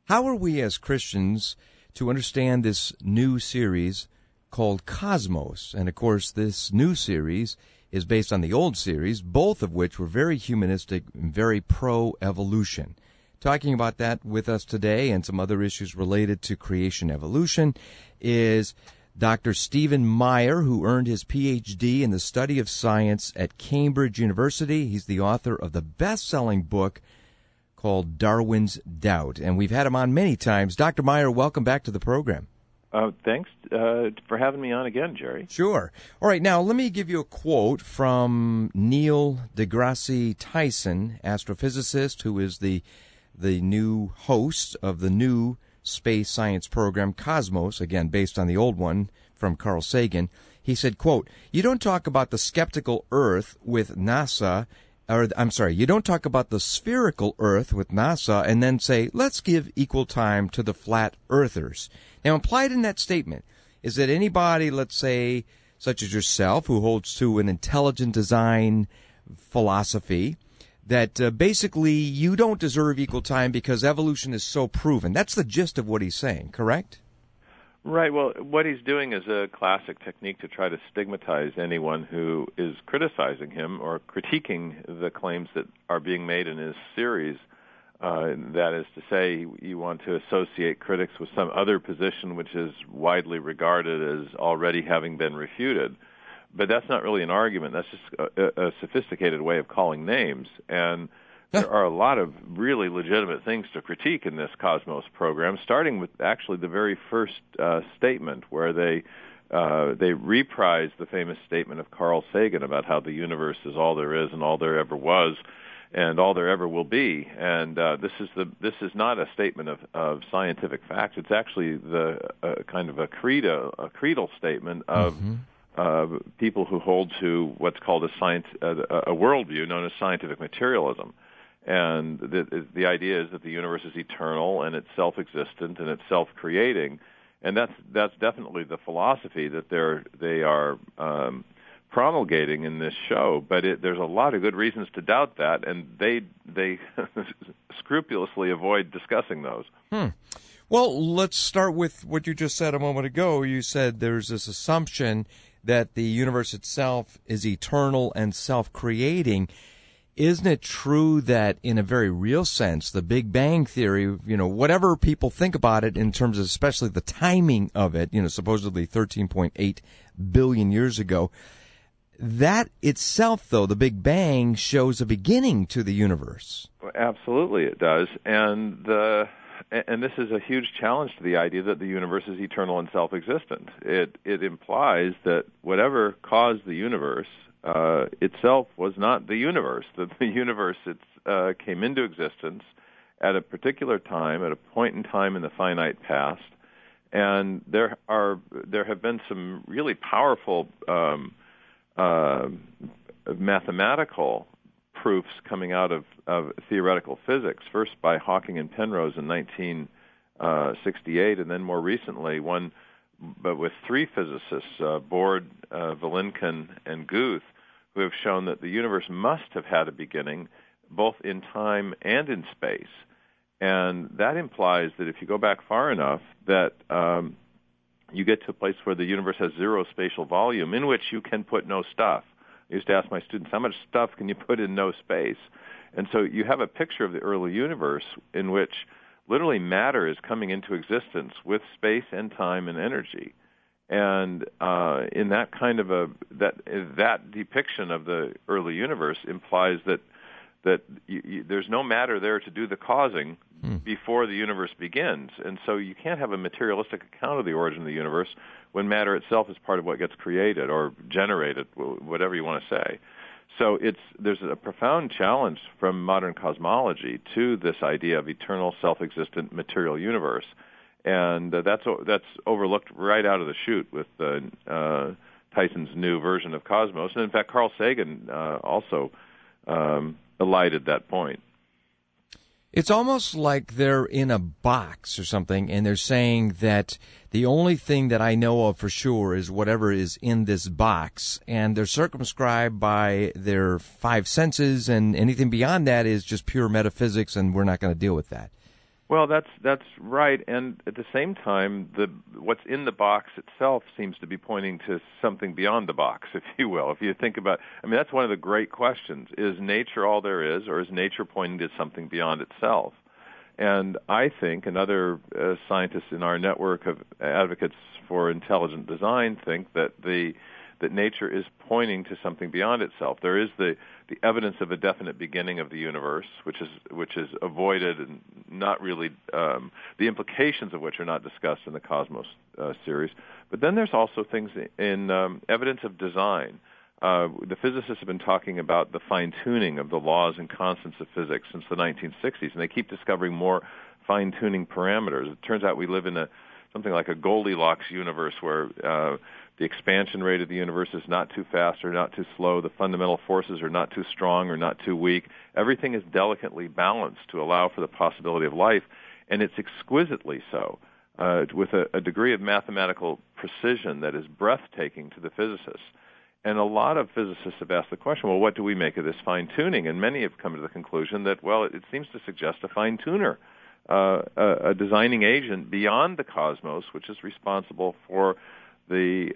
How are we as Christians to understand this new series called Cosmos? And, of course, this new series is based on the old series, both of which were very humanistic and very pro-evolution. Talking about that with us today and some other issues related to creation evolution is Dr. Stephen Meyer, who earned his Ph.D. in the study of science at Cambridge University. He's the author of the best-selling book called Darwin's Doubt, and we've had him on many times. Dr. Meyer, welcome back to the program. Thanks for having me on again, Jerry. Sure. All right, now let me give you a quote from Neil deGrasse Tyson, astrophysicist, who is the new host of the new space science program Cosmos, again, based on the old one from Carl Sagan. He said, quote, "You don't talk about the skeptical Earth with NASA, you don't talk about the spherical Earth with NASA and then say, let's give equal time to the flat earthers." Now, implied in that statement is that anybody, let's say, such as yourself, who holds to an intelligent design philosophy, that basically you don't deserve equal time because evolution is so proven. That's the gist of what he's saying, correct? Right. Well, what he's doing is a classic technique to try to stigmatize anyone who is criticizing him or critiquing the claims that are being made in his series. That is to say, you want to associate critics with some other position which is widely regarded as already having been refuted. But that's not really an argument. That's just a sophisticated way of calling names. And there are a lot of really legitimate things to critique in this Cosmos program, starting with actually the very first statement where they reprise the famous statement of Carl Sagan about how the universe is all there is and all there ever was and all there ever will be. And this is not a statement of scientific fact. It's actually the kind of a creedal statement of people who hold to what's called a worldview known as scientific materialism. And the idea is that the universe is eternal and it's self-existent and it's self-creating, and that's definitely the philosophy that they are promulgating in this show. But there's a lot of good reasons to doubt that, and they scrupulously avoid discussing those. Well, let's start with what you just said a moment ago. You said there's this assumption that the universe itself is eternal and self-creating. Isn't it true that in a very real sense, the Big Bang Theory, whatever people think about it in terms of especially the timing of it, supposedly 13.8 billion years ago, that itself, though, the Big Bang, shows a beginning to the universe? Absolutely it does. And this is a huge challenge to the idea that the universe is eternal and self-existent. It implies that whatever caused the universe itself was not the universe. That the universe came into existence at a particular time, at a point in time in the finite past, and there have been some really powerful mathematical proofs coming out of theoretical physics, first by Hawking and Penrose in 1968, and then more recently but with three physicists, Bohr, Vilenkin, and Guth, who have shown that the universe must have had a beginning both in time and in space. And that implies that if you go back far enough, that you get to a place where the universe has zero spatial volume in which you can put no stuff. I used to ask my students, how much stuff can you put in no space? And so you have a picture of the early universe in which literally matter is coming into existence with space and time and energy. And in that kind of that depiction of the early universe implies that there's no matter there to do the causing before the universe begins. And so you can't have a materialistic account of the origin of the universe when matter itself is part of what gets created or generated, whatever you want to say. So there's a profound challenge from modern cosmology to this idea of eternal, self-existent material universe. And that's overlooked right out of the chute with Tyson's new version of Cosmos. And in fact, Carl Sagan also elided that point. It's almost like they're in a box or something, and they're saying that the only thing that I know of for sure is whatever is in this box, and they're circumscribed by their five senses, and anything beyond that is just pure metaphysics, and we're not going to deal with that. Well, that's right, and at the same time, what's in the box itself seems to be pointing to something beyond the box, if you will. If you think about, I mean, that's one of the great questions: is nature all there is, or is nature pointing to something beyond itself? And I think, and other scientists in our network of advocates for intelligent design think that that nature is pointing to something beyond itself. There is the evidence of a definite beginning of the universe, which is avoided and not really the implications of which are not discussed in the Cosmos series. But then there's also things in evidence of design. The physicists have been talking about the fine-tuning of the laws and constants of physics since the 1960s, and they keep discovering more fine-tuning parameters. It turns out we live in something like a Goldilocks universe where the expansion rate of the universe is not too fast or not too slow. The fundamental forces are not too strong or not too weak. Everything is delicately balanced to allow for the possibility of life, and it's exquisitely so, with a degree of mathematical precision that is breathtaking to the physicists. And a lot of physicists have asked the question, well, what do we make of this fine-tuning? And many have come to the conclusion that, well, it seems to suggest a fine-tuner, a designing agent beyond the cosmos, which is responsible for the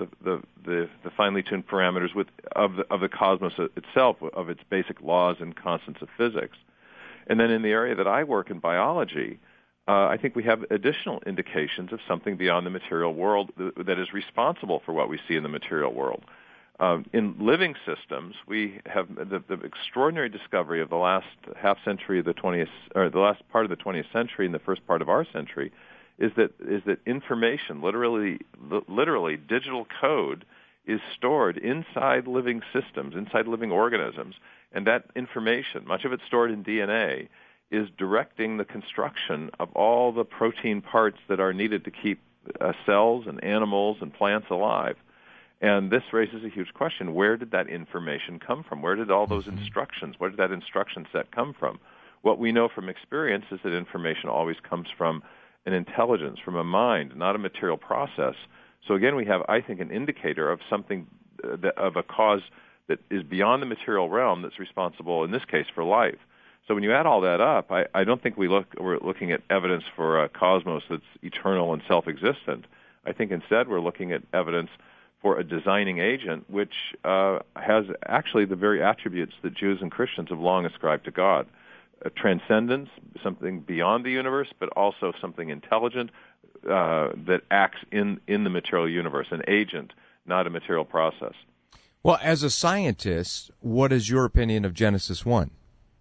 finely tuned parameters of the cosmos itself, of its basic laws and constants of physics. And then in the area that I work in, biology, I think we have additional indications of something beyond the material world that is responsible for what we see in the material world. In living systems, we have the extraordinary discovery of the last half century of the 20th, or the last part of the 20th century and the first part of our century, is that information, literally digital code, is stored inside living systems, inside living organisms, and that information, much of it stored in DNA, is directing the construction of all the protein parts that are needed to keep cells and animals and plants alive. And this raises a huge question. Where did that information come from? Where did all those instructions, where did that instruction set come from? What we know from experience is that information always comes from an intelligence, from a mind, not a material process. So again, we have, I think, an indicator of something, of a cause that is beyond the material realm that's responsible, in this case, for life. So when you add all that up, I don't think we're looking at evidence for a cosmos that's eternal and self-existent. I think instead we're looking at evidence for a designing agent which has actually the very attributes that Jews and Christians have long ascribed to God. A transcendence, something beyond the universe, but also something intelligent that acts in the material universe, an agent, not a material process. Well, as a scientist, what is your opinion of Genesis 1?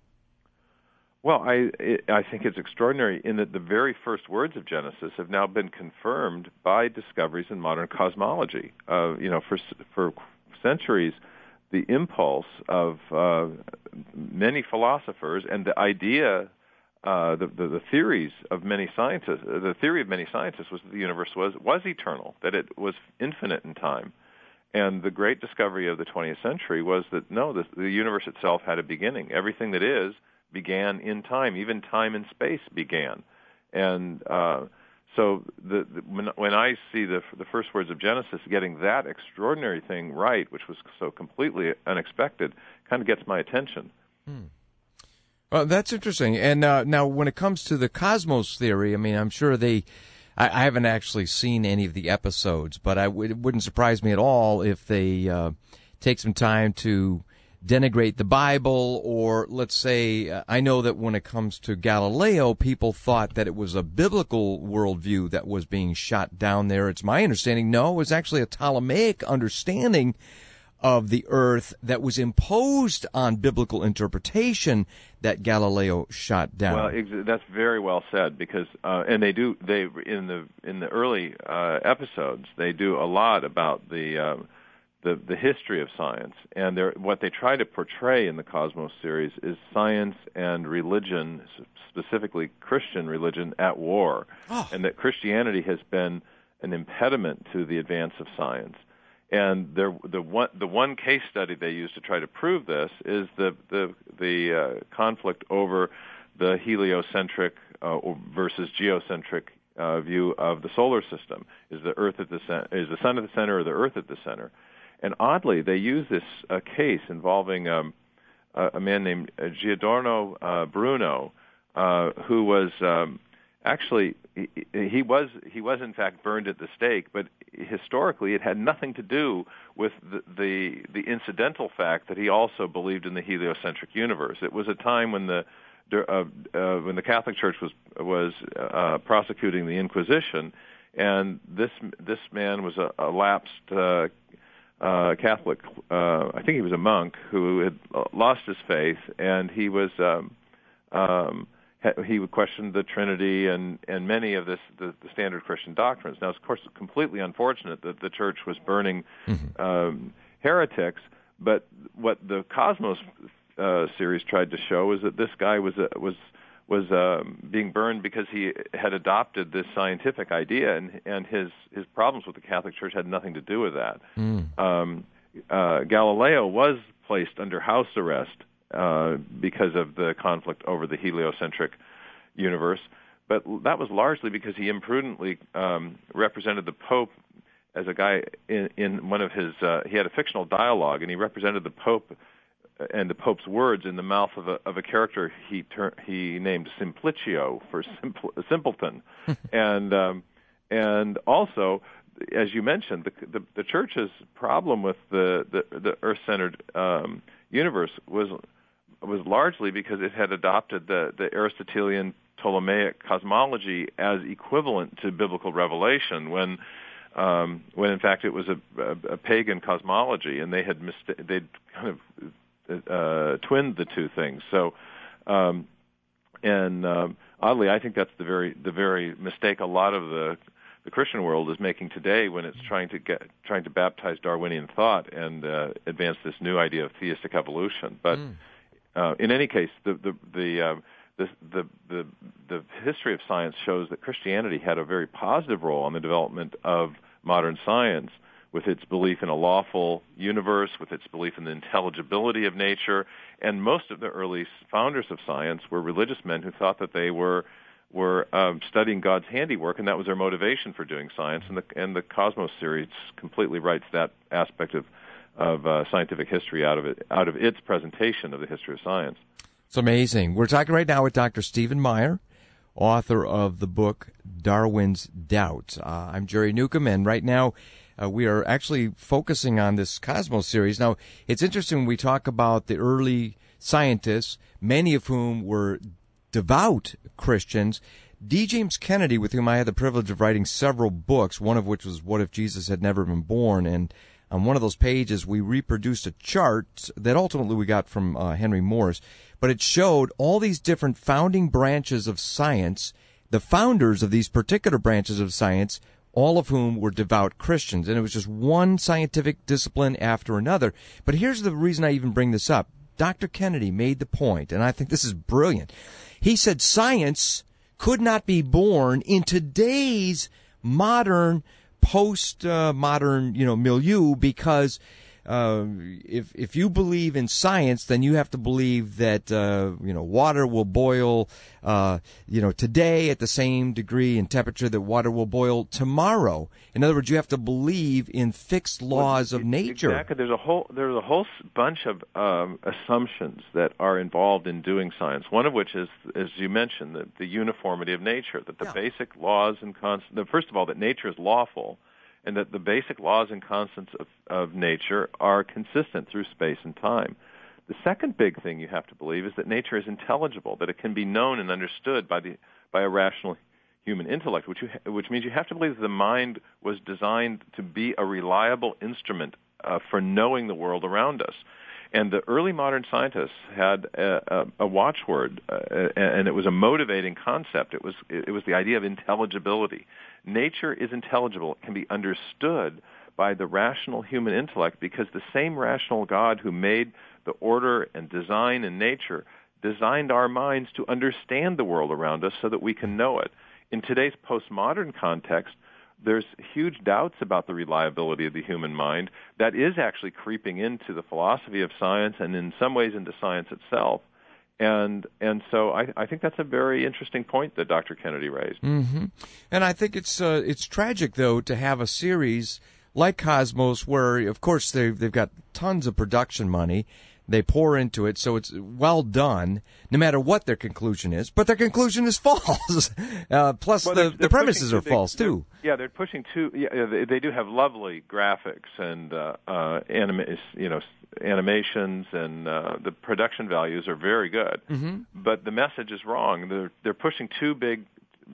Well, I think it's extraordinary in that the very first words of Genesis have now been confirmed by discoveries in modern cosmology. For centuries, the impulse of many philosophers and the idea, the theories of many scientists, the theory of many scientists was that the universe was eternal, that it was infinite in time. And the great discovery of the 20th century was that, no, the universe itself had a beginning. Everything that is began in time. Even time and space began. And so when I see the first words of Genesis getting that extraordinary thing right, which was so completely unexpected, kind of gets my attention. Well, that's interesting. And now when it comes to the cosmos theory, I mean, I'm sure I haven't actually seen any of the episodes, but it wouldn't surprise me at all if they take some time to denigrate the Bible, or let's say, I know that when it comes to Galileo, people thought that it was a biblical worldview that was being shot down there. It's my understanding, no, it was actually a Ptolemaic understanding of the earth that was imposed on biblical interpretation that Galileo shot down. Well, that's very well said, because and they in the early episodes they do a lot about the history of science, and what they try to portray in the Cosmos series is science and religion, specifically Christian religion, at war, and that Christianity has been an impediment to the advance of science. And the one case study they use to try to prove this is the conflict over the heliocentric versus geocentric view of the solar system. Is the sun at the center, or the Earth at the center? And oddly, they use this case involving a man named Giordano Bruno, who was actually he was in fact burned at the stake, but historically it had nothing to do with the incidental fact that he also believed in the heliocentric universe. It was a time when the Catholic Church was prosecuting the Inquisition, and this man was a lapsed Catholic. I think he was a monk who had lost his faith, and he questioned the Trinity and many of the standard Christian doctrines. Now, it's, of course, completely unfortunate that the Church was burning heretics, but what the Cosmos series tried to show is that this guy was being burned because he had adopted this scientific idea, and his problems with the Catholic Church had nothing to do with that. Galileo was placed under house arrest because of the conflict over the heliocentric universe, but that was largely because he imprudently represented the Pope as a guy in one of his. He had a fictional dialogue, and he represented the Pope and the Pope's words in the mouth of a character he named Simplicio for simpleton, and also, as you mentioned, the Church's problem with the Earth-centered universe was largely because it had adopted the Aristotelian Ptolemaic cosmology as equivalent to biblical revelation, when in fact it was a pagan cosmology, and they'd kind of twinned the two things. So, oddly, I think that's the very mistake a lot of the Christian world is making today when it's trying to baptize Darwinian thought and advance this new idea of theistic evolution. But in any case, the history of science shows that Christianity had a very positive role on the development of modern science, with its belief in a lawful universe, with its belief in the intelligibility of nature. And most of the early founders of science were religious men who thought that they were studying God's handiwork, and that was their motivation for doing science. And the Cosmos series completely writes that aspect of scientific history out of its presentation of the history of science. It's amazing. We're talking right now with Dr. Stephen Meyer, author of the book Darwin's Doubt. I'm Jerry Newcomb, and right now we are actually focusing on this Cosmos series. Now, it's interesting when we talk about the early scientists, many of whom were devout Christians. D. James Kennedy, with whom I had the privilege of writing several books, one of which was What If Jesus Had Never Been Born? And on one of those pages, we reproduced a chart that ultimately we got from Henry Morris, but it showed all these different founding branches of science, the founders of these particular branches of science, all of whom were devout Christians. And it was just one scientific discipline after another. But here's the reason I even bring this up. Dr. Kennedy made the point, and I think this is brilliant. He said science could not be born in today's modern, post-modern, milieu, because if you believe in science, then you have to believe that water will boil today at the same degree and temperature that water will boil tomorrow. In other words, you have to believe in fixed laws of nature. Exactly. There's a whole bunch of assumptions that are involved in doing science. One of which is, as you mentioned, the uniformity of nature. That the basic laws and first of all, that nature is lawful, and that the basic laws and constants of nature are consistent through space and time. The second big thing you have to believe is that nature is intelligible, that it can be known and understood by a rational human intellect, which means you have to believe that the mind was designed to be a reliable instrument for knowing the world around us. And the early modern scientists had a watchword, and it was a motivating concept. It was the idea of intelligibility. Nature is intelligible. It can be understood by the rational human intellect, because the same rational God who made the order and design in nature designed our minds to understand the world around us so that we can know it. In today's postmodern context, there's huge doubts about the reliability of the human mind. That is actually creeping into the philosophy of science, and in some ways into science itself. And so I think that's a very interesting point that Dr. Kennedy raised. Mm-hmm. And I think it's tragic, though, to have a series like Cosmos where, of course, they've got tons of production money. They pour into it, so it's well done, no matter what their conclusion is. But their conclusion is false. Plus, the premises are false, too. Yeah, they're pushing too. Yeah, they do have lovely graphics and animations, and the production values are very good. Mm-hmm. But the message is wrong. They're pushing two big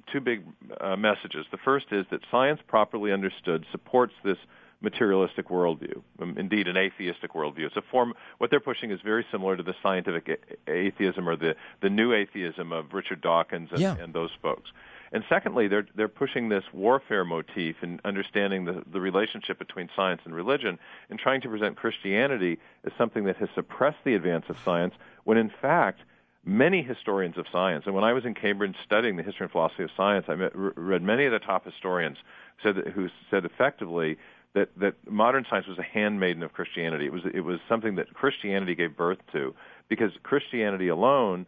messages. The first is that science properly understood supports this materialistic worldview, indeed an atheistic worldview. It's a form. What they're pushing is very similar to the scientific atheism or the new atheism of Richard Dawkins and those folks. And secondly, they're pushing this warfare motif and understanding the relationship between science and religion and trying to present Christianity as something that has suppressed the advance of science, when in fact many historians of science, and when I was in Cambridge studying the history and philosophy of science, I read many of the top historians who said effectively that modern science was a handmaiden of Christianity. It was something that Christianity gave birth to, because Christianity alone,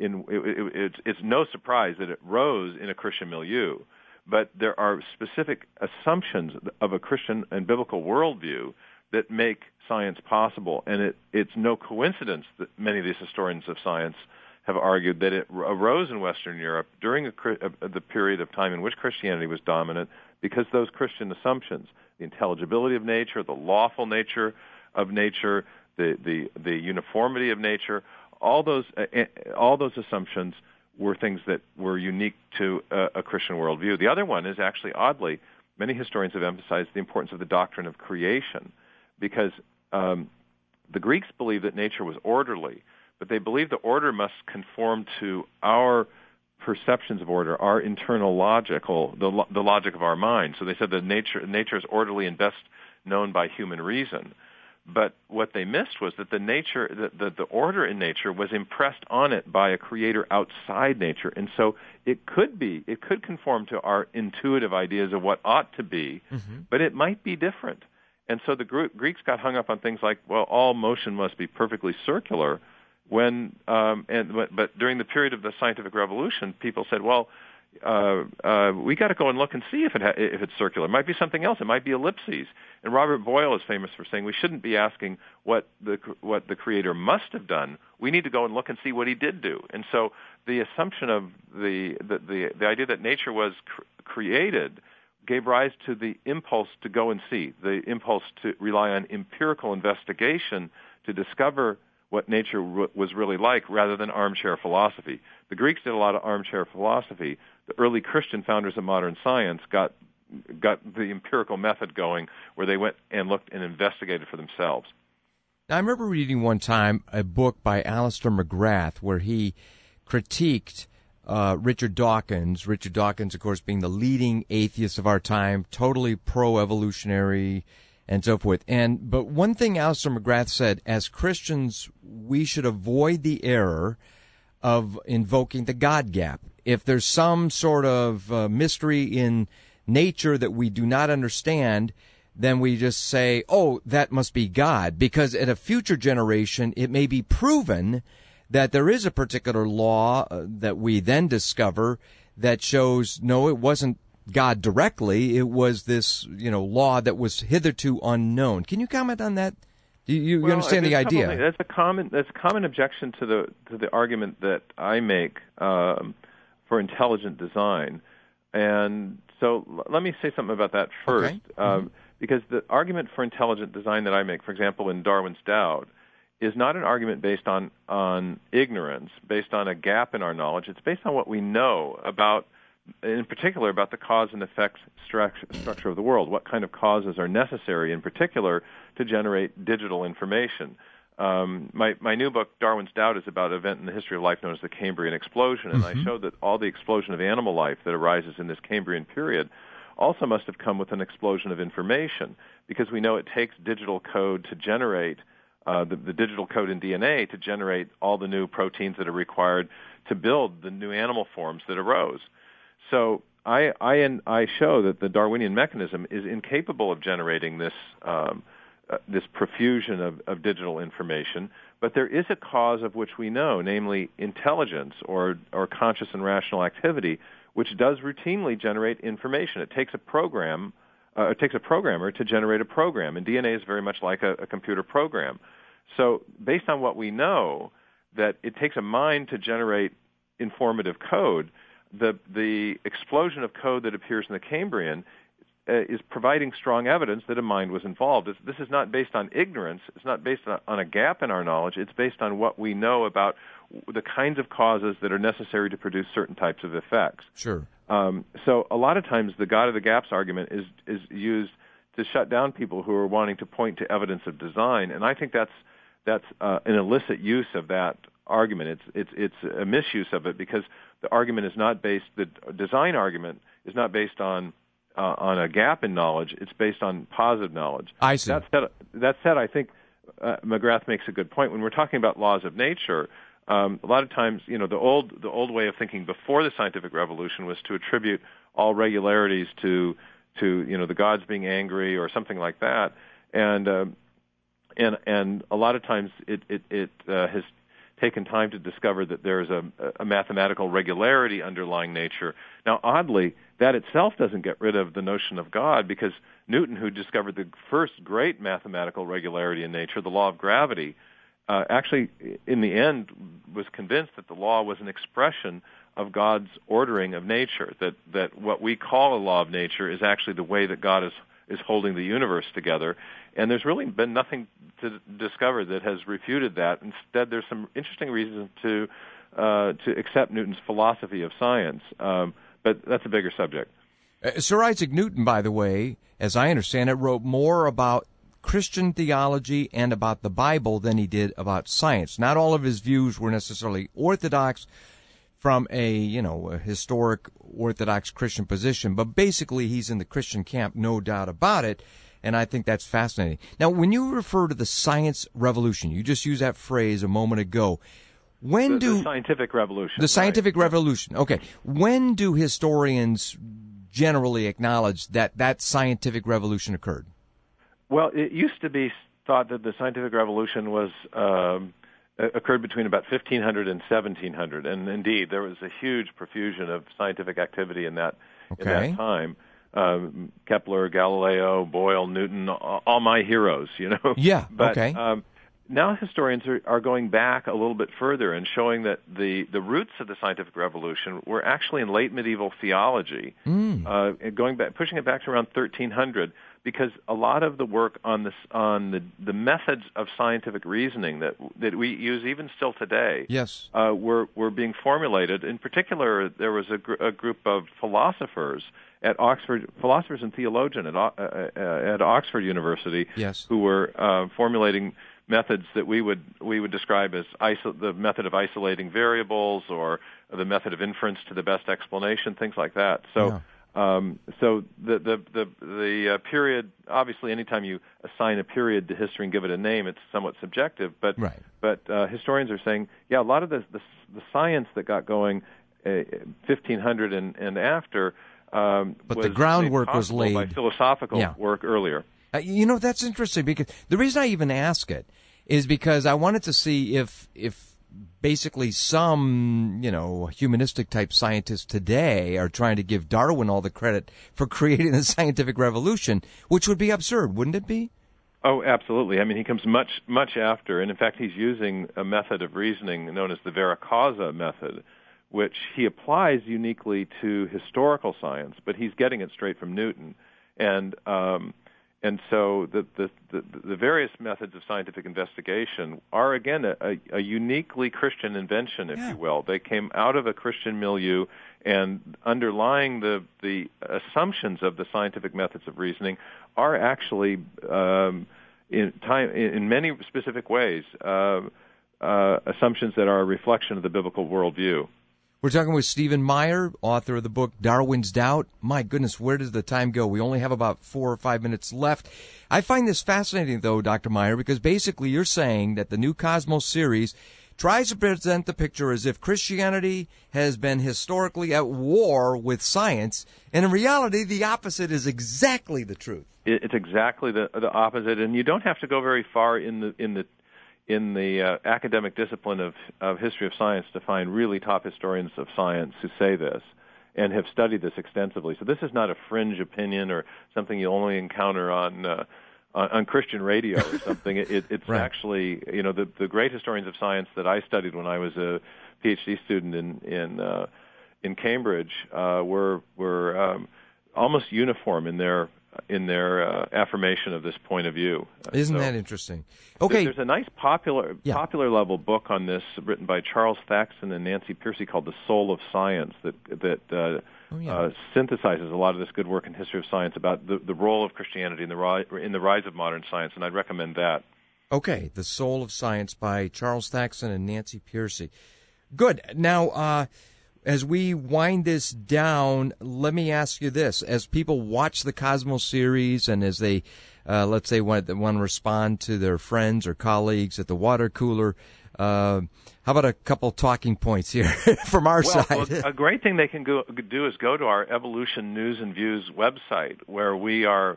it's no surprise that it rose in a Christian milieu, but there are specific assumptions of a Christian and biblical worldview that make science possible, and it's no coincidence that many of these historians of science have argued that it arose in Western Europe during the period of time in which Christianity was dominant, because those Christian assumptions, the intelligibility of nature, the lawful nature of nature, the uniformity of nature, all those assumptions were things that were unique to a Christian worldview. The other one is actually, oddly, many historians have emphasized the importance of the doctrine of creation, because the Greeks believed that nature was orderly, but they believed the order must conform to our perceptions of order, our internal the logic of our mind. So they said that nature is orderly and best known by human reason. But what they missed was that the order in nature was impressed on it by a creator outside nature, and so it could conform to our intuitive ideas of what ought to be, but it might be different. And so the Greeks got hung up on things like, well, all motion must be perfectly circular. But during the period of the scientific revolution, people said, well, we got to go and look and see if it's circular. It might be something else. It might be ellipses. And Robert Boyle is famous for saying we shouldn't be asking what the creator must have done. We need to go and look and see what he did do. And so the assumption of the idea that nature was created gave rise to the impulse to go and see, the impulse to rely on empirical investigation to discover what nature was really like, rather than armchair philosophy. The Greeks did a lot of armchair philosophy. The early Christian founders of modern science got the empirical method going, where they went and looked and investigated for themselves. I remember reading one time a book by Alistair McGrath where he critiqued Richard Dawkins. Richard Dawkins, of course, being the leading atheist of our time, totally pro-evolutionary and so forth. But one thing Alistair McGrath said, as Christians, we should avoid the error of invoking the God gap. If there's some sort of mystery in nature that we do not understand, then we just say, oh, that must be God, because at a future generation it may be proven that there is a particular law that we then discover that shows, no, it wasn't God directly, it was this, law that was hitherto unknown. Can you comment on that? Do you understand the idea? That's a common objection to the argument that I make for intelligent design. And so let me say something about that first, okay. Because the argument for intelligent design that I make, for example, in Darwin's Doubt, is not an argument based on ignorance, based on a gap in our knowledge. It's based on what we know about, in particular, about the cause and effect structure of the world, what kind of causes are necessary, in particular, to generate digital information. My new book, Darwin's Doubt, is about an event in the history of life known as the Cambrian explosion, and I showed that all the explosion of animal life that arises in this Cambrian period also must have come with an explosion of information, because we know it takes digital code to generate the digital code in DNA to generate all the new proteins that are required to build the new animal forms that arose. So I show that the Darwinian mechanism is incapable of generating this profusion of digital information, but there is a cause of which we know, namely intelligence or conscious and rational activity, which does routinely generate information. It takes a programmer to generate a program, and DNA is very much like a computer program. So based on what we know, that it takes a mind to generate informative code, the explosion of code that appears in the Cambrian is providing strong evidence that a mind was involved. This is not based on ignorance. It's not based on a gap in our knowledge. It's based on what we know about the kinds of causes that are necessary to produce certain types of effects. Sure. So a lot of times the God of the gaps argument is used to shut down people who are wanting to point to evidence of design, and I think that's an illicit use of that argument. It's a misuse of it, because the argument is not based. The design argument is not based on a gap in knowledge. It's based on positive knowledge. I see. That said, I think McGrath makes a good point. When we're talking about laws of nature, a lot of times, the old way of thinking before the scientific revolution was to attribute all regularities to the gods being angry or something like that, and a lot of times it has taken time to discover that there is a mathematical regularity underlying nature. Now, oddly, that itself doesn't get rid of the notion of God, because Newton, who discovered the first great mathematical regularity in nature, the law of gravity, actually, in the end, was convinced that the law was an expression of God's ordering of nature, that what we call a law of nature is actually the way that God is holding the universe together. And there's really been nothing to discover that has refuted that. Instead, there's some interesting reasons to accept Newton's philosophy of science, but that's a bigger subject. Sir Isaac Newton, by the way, as I understand it, wrote more about Christian theology and about the Bible than he did about science. Not all of his views were necessarily orthodox from a historic Orthodox Christian position, but basically he's in the Christian camp, no doubt about it, and I think that's fascinating. Now, when you refer to the science revolution, you just used that phrase a moment ago. The scientific revolution. The scientific revolution. Okay. When do historians generally acknowledge that scientific revolution occurred? Well, it used to be thought that the scientific revolution was occurred between about 1500 and 1700, and indeed there was a huge profusion of scientific activity in that time. Kepler, Galileo, Boyle, Newton, all my heroes, Yeah. But, okay. Now historians are going back a little bit further and showing that the roots of the scientific revolution were actually in late medieval theology, pushing it back to around 1300, because a lot of the work on the methods of scientific reasoning that we use even still today, yes, were being formulated. In particular, there was a group of philosophers at Oxford, philosophers and theologians at Oxford University, yes, who were formulating methods that we would describe as the method of isolating variables, or the method of inference to the best explanation, things like that. So. Yeah. So the period, obviously, anytime you assign a period to history and give it a name, it's somewhat subjective. But right. But historians are saying, a lot of the science that got going 1500 and after, but the groundwork was laid by philosophical work earlier. That's interesting, because the reason I even ask it is because I wanted to see if basically some, humanistic type scientists today are trying to give Darwin all the credit for creating the scientific revolution, which would be absurd, wouldn't it be? Oh, absolutely. I mean, he comes much after, and in fact, he's using a method of reasoning known as the vera causa method, which he applies uniquely to historical science, but he's getting it straight from Newton. And so the various methods of scientific investigation are, again, a uniquely Christian invention, if you will. They came out of a Christian milieu, and underlying the assumptions of the scientific methods of reasoning are actually, in many specific ways, assumptions that are a reflection of the biblical worldview. We're talking with Stephen Meyer, author of the book Darwin's Doubt. My goodness, where does the time go? We only have about 4 or 5 minutes left. I find this fascinating, though, Dr. Meyer, because basically you're saying that the New Cosmos series tries to present the picture as if Christianity has been historically at war with science, and in reality, the opposite is exactly the truth. It's exactly the opposite, and you don't have to go very far in the academic discipline of history of science to find really top historians of science who say this and have studied this extensively. So this is not a fringe opinion or something you only encounter on on Christian radio or something. It's right. Actually, the great historians of science that I studied when I was a PhD student in Cambridge were almost uniform in their affirmation of this point of view. Isn't that interesting? Okay, there's a nice popular level book on this written by Charles Thaxton and Nancy Pearcey called "The Soul of Science" that synthesizes a lot of this good work in history of science about the role of Christianity in the rise of modern science, and I'd recommend that. Okay, "The Soul of Science" by Charles Thaxton and Nancy Pearcey. Good. Now, as we wind this down, let me ask you this. As people watch the Cosmos series and as they, let's say, want to respond to their friends or colleagues at the water cooler, how about a couple talking points here from our side? Well, a great thing they can do is go to our Evolution News and Views website, where we are.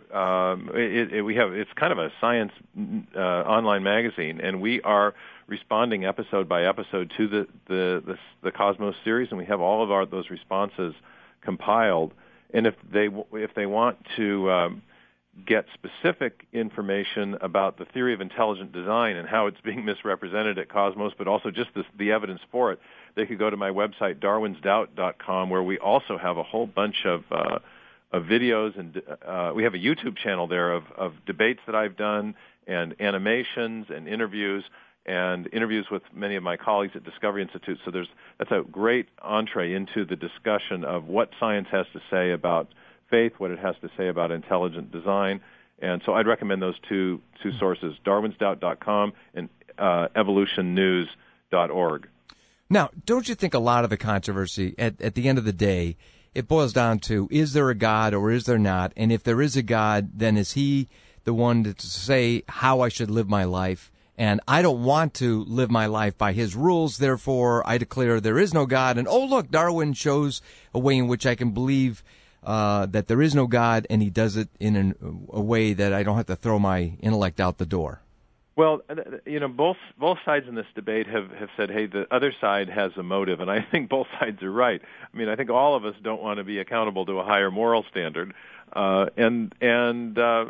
It's kind of a science online magazine, and we are responding episode by episode to the Cosmos series, and we have all of those responses compiled. And if they want to get specific information about the theory of intelligent design and how it's being misrepresented at Cosmos, but also just the evidence for it, they could go to my website, darwinsdoubt.com, where we also have a whole bunch of videos, and we have a YouTube channel there of debates that I've done and animations and interviews with many of my colleagues at Discovery Institute. So that's a great entree into the discussion of what science has to say about faith, what it has to say about intelligent design. And so I'd recommend those two sources, darwinsdoubt.com and evolutionnews.org. Now, don't you think a lot of the controversy, at the end of the day, it boils down to, is there a God or is there not? And if there is a God, then is he the one to say how I should live my life? And I don't want to live my life by his rules, therefore I declare there is no God. And, oh, look, Darwin shows a way in which I can believe that there is no God, and he does it in a way that I don't have to throw my intellect out the door. Well, both sides in this debate have said, hey, the other side has a motive, and I think both sides are right. I mean, I think all of us don't want to be accountable to a higher moral standard, but the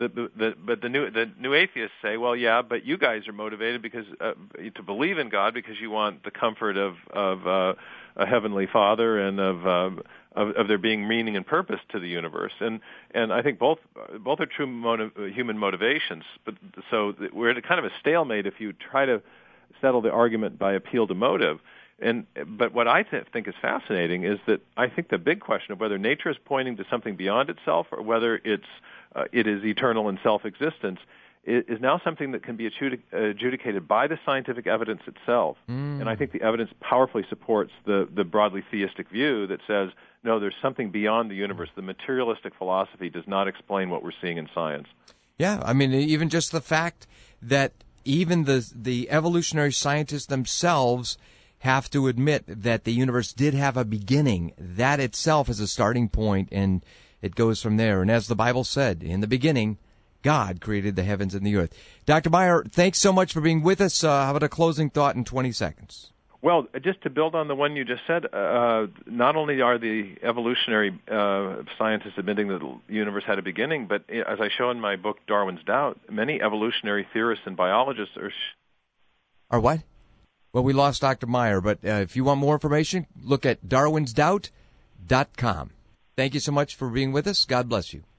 new atheists say, well, yeah, but you guys are motivated because to believe in God because you want the comfort of a heavenly Father and of there being meaning and purpose to the universe, and I think both are true human motivations. But so we're at a kind of a stalemate if you try to settle the argument by appeal to motive. But what I think is fascinating is that I think the big question of whether nature is pointing to something beyond itself or whether it is eternal in self-existence is now something that can be adjudicated by the scientific evidence itself. And I think the evidence powerfully supports the broadly theistic view that says, no, there's something beyond the universe. The materialistic philosophy does not explain what we're seeing in science. Yeah, I mean, even just the fact that even the evolutionary scientists themselves have to admit that the universe did have a beginning. That itself is a starting point, and it goes from there. And as the Bible said, in the beginning, God created the heavens and the earth. Dr. Meyer, thanks so much for being with us. How about a closing thought in 20 seconds? Well, just to build on the one you just said, not only are the evolutionary scientists admitting that the universe had a beginning, but as I show in my book, Darwin's Doubt, many evolutionary theorists and biologists are what? Well, we lost Dr. Meyer, but if you want more information, look at darwinsdoubt.com. Thank you so much for being with us. God bless you.